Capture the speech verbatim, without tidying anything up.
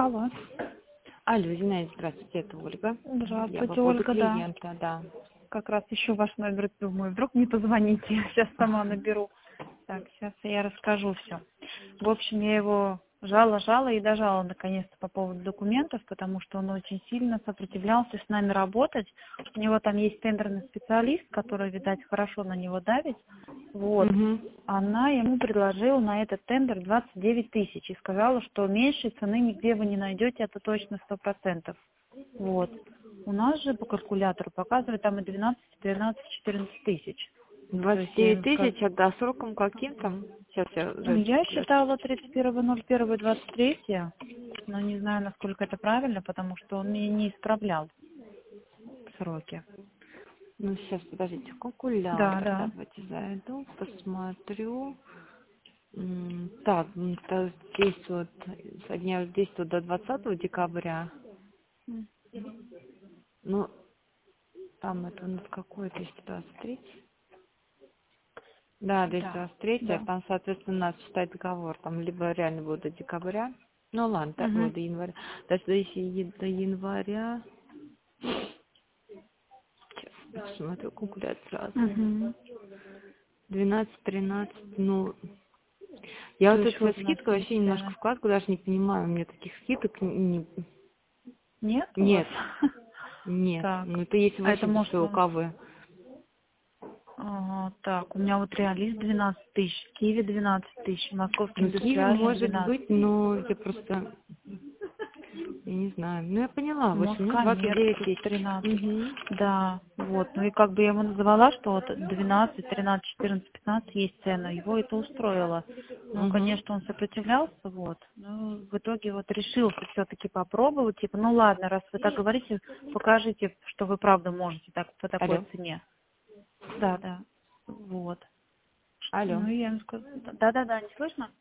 Алло. Алло, Зинаида, здравствуйте, это Ольга. Я по Здравствуйте, поводу Ольга, да. клиента, да. Как раз ищу ваш номер, думаю, вдруг не позвоните, сейчас сама наберу. Так, сейчас я расскажу все. В общем, я его жала-жала и дожала наконец-то по поводу документов, потому что он очень сильно сопротивлялся с нами работать. У него там есть тендерный специалист, который, видать, хорошо на него давит. Вот. Угу. Она ему предложила на этот тендер двадцать девять тысяч и сказала, что меньшей цены нигде вы не найдете, это точно сто процентов. Вот. У нас же по калькулятору показывает там и двенадцать, тринадцать, четырнадцать тысяч. То двадцать есть я девять ему сказала, тысяч, а до сроком каким там? Сейчас я ну, я зайду. считала тридцать первое ноль первое двадцать третье, но не знаю, насколько это правильно, потому что он мне не исправлял сроки. Ну, сейчас, подождите, Да, калькулятор. да. Давайте зайду, посмотрю. М, Так, м, то действует, со дня действует до двадцатого декабря. М. Ну, там это у нас какой, двести двадцать три? Да, Да, двести двадцать три, да. там, соответственно, надо читать договор, там либо реально будет до декабря, ну ладно, так, ой, Угу. до января, даже до, если до января, сейчас посмотрю, калькулятор сразу, Угу. двенадцать тринадцать, ну, я То вот есть эту вот у нас скидку есть вообще немножко цены. вкладку даже не понимаю, у меня таких скидок не, Нет у вас? нет, нет, Так. ну это если А вы это ищете, может что у вам... кого. Ага, так, у меня вот реалист двенадцать тысяч, Киви двенадцать тысяч, Московский Ну, Киви индустриальный может двенадцать. быть, но я просто, я не знаю, ну я поняла, в общем, ну двадцать Москоммерц девять тут тысяч. тринадцать. Угу. Да, вот. Ну и как бы я ему называла, что вот двенадцать, тринадцать, четырнадцать, пятнадцать есть цена. Его это устроило. Ну, Угу. конечно, он сопротивлялся, вот. Но в итоге вот решился все-таки попробовать. Типа, ну ладно, раз вы так говорите, покажите, что вы правда можете так по такой Алло. цене. Да, да. Вот. Алло. Ну, я ему сказала, да-да-да, не слышно?